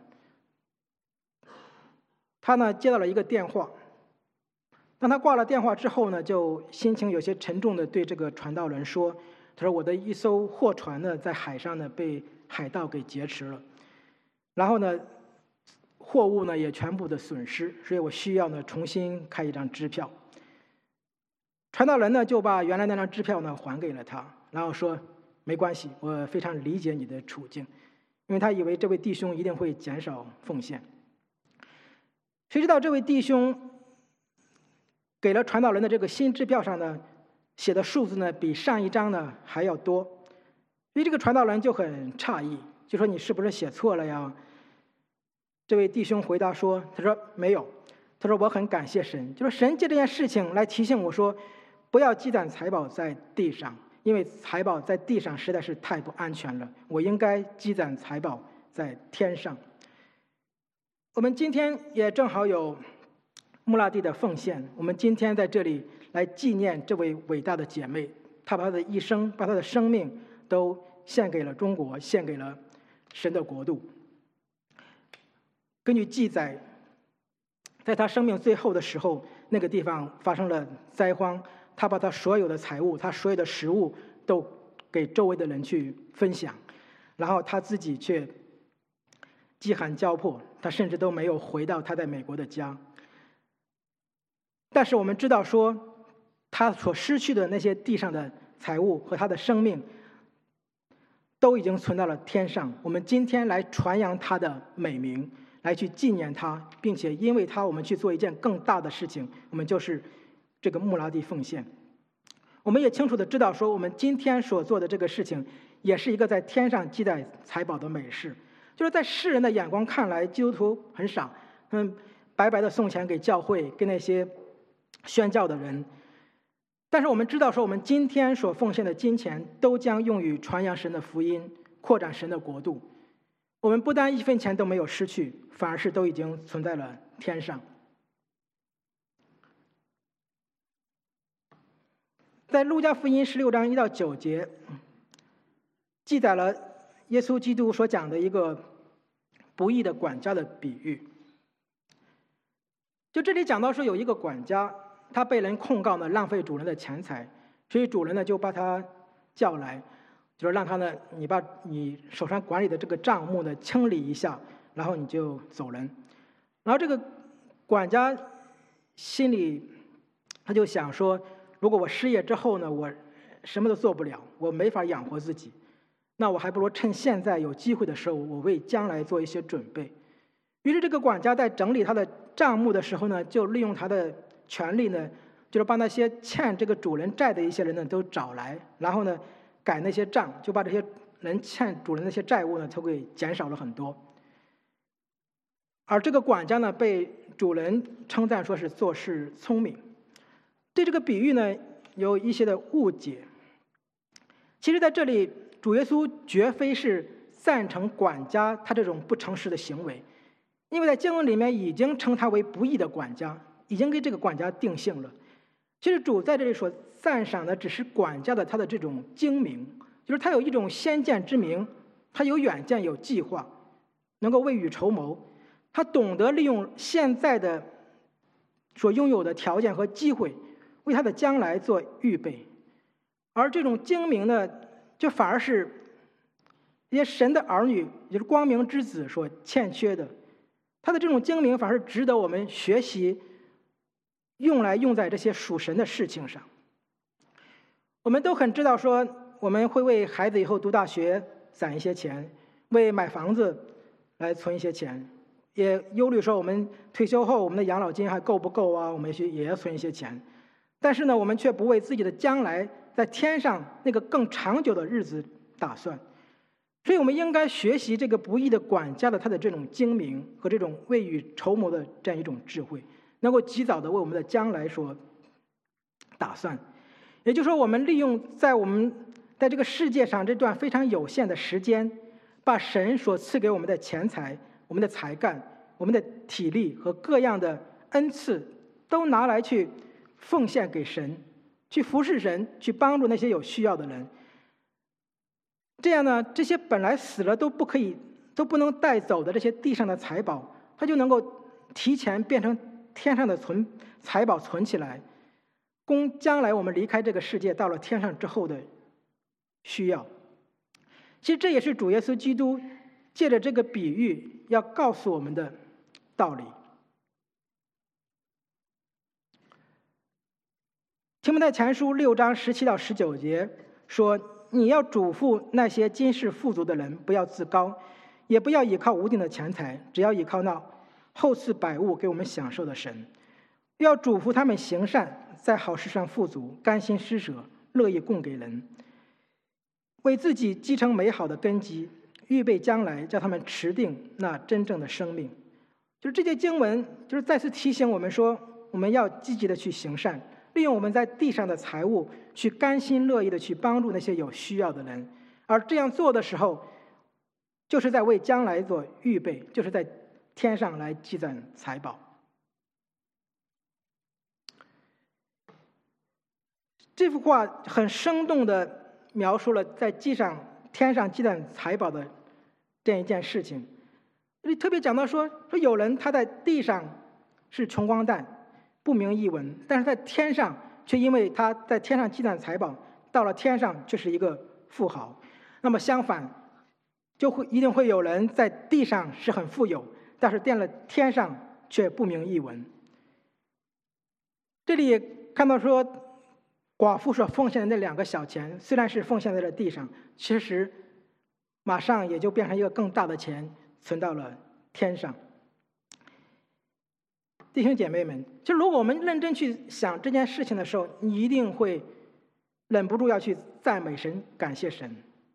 他呢接到了一个电话，当他挂了电话之后呢，就心情有些沉重的对这个传道人说：“他说我的一艘货船呢在海上呢被海盗给劫持了，然后呢货物呢也全部的损失，所以我需要呢重新开一张支票。”传道人呢就把原来那张支票呢还给了他，然后说：“没关系，我非常理解你的处境。”因为他以为这位弟兄一定会减少奉献。谁知道这位弟兄给了传道人的这个新支票上呢写的数字呢比上一张呢还要多，所以这个传道人就很诧异，就说：“你是不是写错了呀？”这位弟兄回答说：“他说没有，他说我很感谢神，就说神借这件事情来提醒我说，不要积攒财宝在地上，因为财宝在地上实在是太不安全了，我应该积攒财宝在天上。” 我们今天也正好有穆拉蒂的奉献，我们今天在这里来纪念这位伟大的姐妹，她把她的一生，把她的生命都献给了中国，献给了神的国度。根据记载，在她生命最后的时候，那个地方发生了灾荒，她把她所有的财物，她所有的食物都给周围的人去分享，然后她自己却饥寒交迫，她甚至都没有回到她在美国的家。但是我们知道说，她所失去的那些地上的财物和她的生命都已经存到了天上。我们今天来传扬她的美名，来去纪念她，并且因为她我们去做一件更大的事情，我们就是这个穆拉蒂奉献。我们也清楚的知道说，我们今天所做的这个事情也是一个在天上积攒财宝的美事。就是在世人的眼光看来，基督徒很少，嗯，白白的送钱给教会，给那些宣教的人。但是我们知道说，我们今天所奉献的金钱都将用于传扬神的福音，扩展神的国度。我们不但一分钱都没有失去，反而是都已经存在了天上。在路加福音十六章一到九节，记载了耶稣基督所讲的一个不义的管家的比喻。就这里讲到说，有一个管家，他被人控告呢浪费主人的钱财，所以主人呢就把他叫来，就是让他呢，你把你手上管理的这个账目呢清理一下，然后你就走人。然后这个管家心里他就想说，如果我失业之后呢，我什么都做不了，我没法养活自己，那我还不如趁现在有机会的时候，我为将来做一些准备。于是这个管家在整理他的账目的时候呢，就利用他的权利呢，就是把那些欠这个主人债的一些人呢都找来，然后呢改那些账，就把这些人欠主人那些债务呢都给减少了很多。而这个管家呢被主人称赞说是做事聪明。对这个比喻呢有一些的误解。其实在这里主耶稣绝非是赞成管家他这种不诚实的行为，因为在经文里面已经称他为不义的管家，已经给这个管家定性了。其实主在这里所赞赏的只是管家的他的这种精明，就是他有一种先见之明，他有远见有计划，能够未雨绸缪，他懂得利用现在的所拥有的条件和机会，为他的将来做预备。而这种精明呢，就反而是一些神的儿女，也就是光明之子所欠缺的。他的这种精明反而值得我们学习，用来用在这些属神的事情上。我们都很知道说，我们会为孩子以后读大学攒一些钱，为买房子来存一些钱，也忧虑说我们退休后我们的养老金还够不够啊，我们也要存一些钱。但是呢，我们却不为自己的将来在天上那个更长久的日子打算。所以我们应该学习这个不义的管家的他的这种精明和这种未雨绸缪的这样一种智慧，能够及早的为我们的将来所打算。也就是说，我们利用在我们在这个世界上这段非常有限的时间，把神所赐给我们的钱财、我们的才干、我们的体力和各样的恩赐都拿来去奉献给神，去服侍神，去帮助那些有需要的人。这样呢，这些本来死了都不可以、都不能带走的这些地上的财宝，它就能够提前变成天上的存财宝存起来，供将来我们离开这个世界到了天上之后的需要。其实这也是主耶稣基督借着这个比喻要告诉我们的道理。提摩太前书六章十七到十九节说，你要嘱咐那些今世富足的人，不要自高，也不要依靠无定的钱财，只要依靠那后赐百物给我们享受的神。要嘱咐他们行善，在好事上富足，甘心施舍，乐意供给人，为自己积成美好的根基，预备将来叫他们持定那真正的生命。就是这些经文就是再次提醒我们说，我们要积极的去行善，利用我们在地上的财物去甘心乐意的去帮助那些有需要的人。而这样做的时候，就是在为将来做预备，就是在天上来积攒财宝。这幅画很生动地描述了在地上天上积攒财宝的这样一件事情。这里特别讲到说，说有人他在地上是穷光蛋，不明一文，但是在天上却因为他在天上积攒财宝，到了天上却是一个富豪。那么相反，就会一定会有人在地上是很富有，但是见了天上却不明一文。这里也看到说，寡妇所奉献的那两个小钱，虽然是奉献在了地上，其实马上也就变成一个更大的钱，存到了天上。弟兄姐妹们，就如果我们认真去想这件事情的时候，你一定会忍不住要去赞美神，感谢神。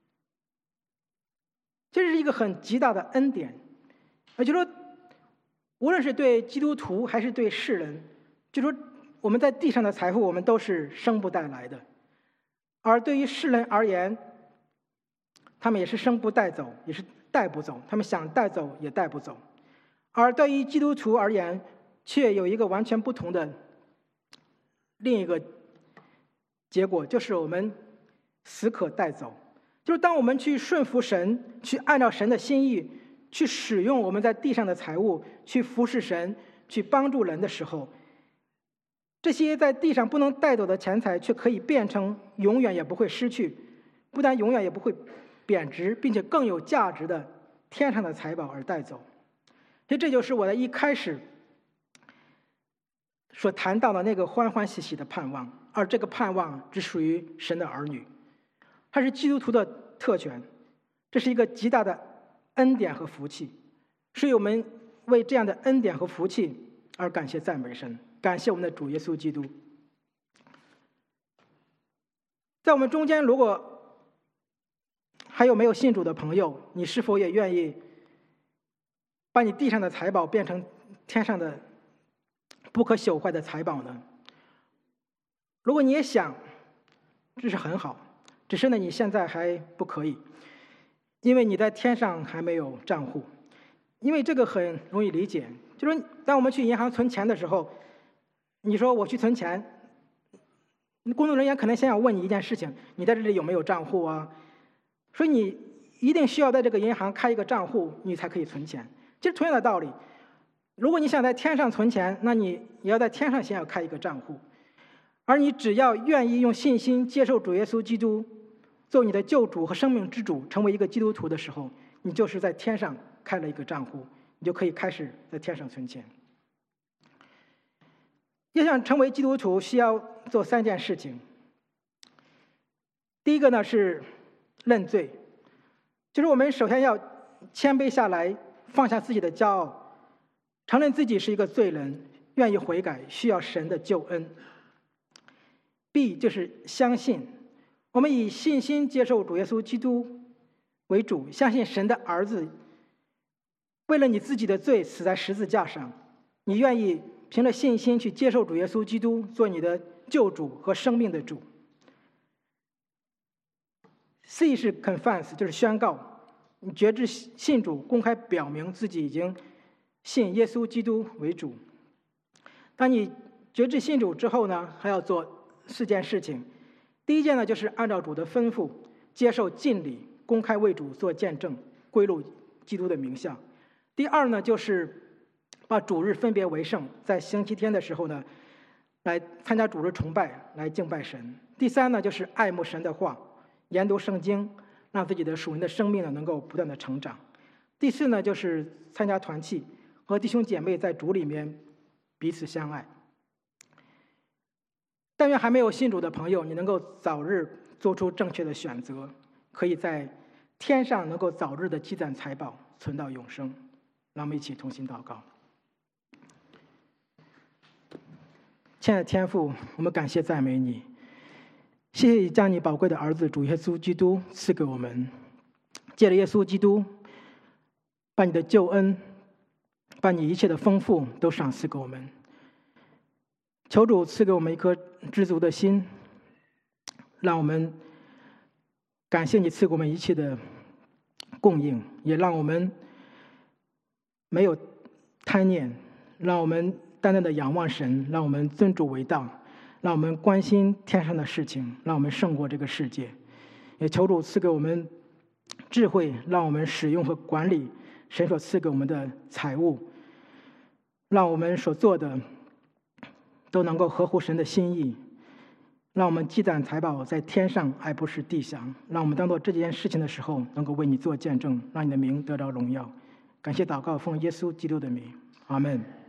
这是一个很极大的恩典，也就是说，无论是对基督徒还是对世人，就说我们在地上的财富，我们都是生不带来的；而对于世人而言，他们也是生不带走，也是带不走，他们想带走也带不走。而对于基督徒而言，却有一个完全不同的另一个结果，就是我们死可带走。就是当我们去顺服神，去按照神的心意去使用我们在地上的财物，去服侍神，去帮助人的时候，这些在地上不能带走的钱财，却可以变成永远也不会失去，不但永远也不会贬值，并且更有价值的天上的财宝而带走。所以这就是我在一开始所谈到的那个欢欢喜喜的盼望，而这个盼望只属于神的儿女，它是基督徒的特权，这是一个极大的恩典和福气。所以我们为这样的恩典和福气而感谢赞美神，感谢我们的主耶稣基督。在我们中间，如果还有没有信主的朋友，你是否也愿意把你地上的财宝变成天上的不可朽坏的财宝呢？如果你也想，这是很好，只是呢你现在还不可以，因为你在天上还没有账户。因为这个很容易理解，就是当我们去银行存钱的时候，你说我去存钱，工作人员可能先要问你一件事情，你在这里有没有账户啊？所以你一定需要在这个银行开一个账户，你才可以存钱。其实同样的道理，如果你想在天上存钱，那你也要在天上先要开一个账户。而你只要愿意用信心接受主耶稣基督做你的救主和生命之主，成为一个基督徒的时候，你就是在天上开了一个账户，你就可以开始在天上存钱。要想成为基督徒，需要做三件事情。第一个呢是认罪，就是我们首先要谦卑下来，放下自己的骄傲，承认自己是一个罪人，愿意悔改，需要神的救恩。B 就是相信，我们以信心接受主耶稣基督为主，相信神的儿子为了你自己的罪死在十字架上，你愿意凭着信心去接受主耶稣基督做你的救主和生命的主。C 是 confess， 就是宣告，你决志信主，公开表明自己已经信耶稣基督为主。当你决志信主之后呢，还要做四件事情。第一件呢，就是按照主的吩咐，接受浸礼，公开为主做见证，归入基督的名下。第二呢，就是把主日分别为圣，在星期天的时候呢，来参加主日崇拜，来敬拜神。第三呢，就是爱慕神的话，研读圣经，让自己的属灵的生命呢能够不断的成长。第四呢，就是参加团契，和弟兄姐妹在主里面彼此相爱。但愿还没有信主的朋友，你能够早日做出正确的选择，可以在天上能够早日的积攒财宝，存到永生。让我们一起同心祷告。亲爱的天父，我们感谢赞美你，谢谢你将你宝贵的儿子主耶稣基督赐给我们，借着耶稣基督，把你的救恩，把你一切的丰富都赏赐给我们。求主赐给我们一颗知足的心，让我们感谢你赐给我们一切的供应，也让我们没有贪念，让我们单单的仰望神，让我们尊主为大，让我们关心天上的事情，让我们胜过这个世界。也求主赐给我们智慧，让我们使用和管理神所赐给我们的财物，让我们所做的都能够合乎神的心意，让我们积攒财宝在天上，而不是地下。让我们当做这件事情的时候，能够为你做见证，让你的名得到荣耀。感谢祷告，奉耶稣基督的名，阿们。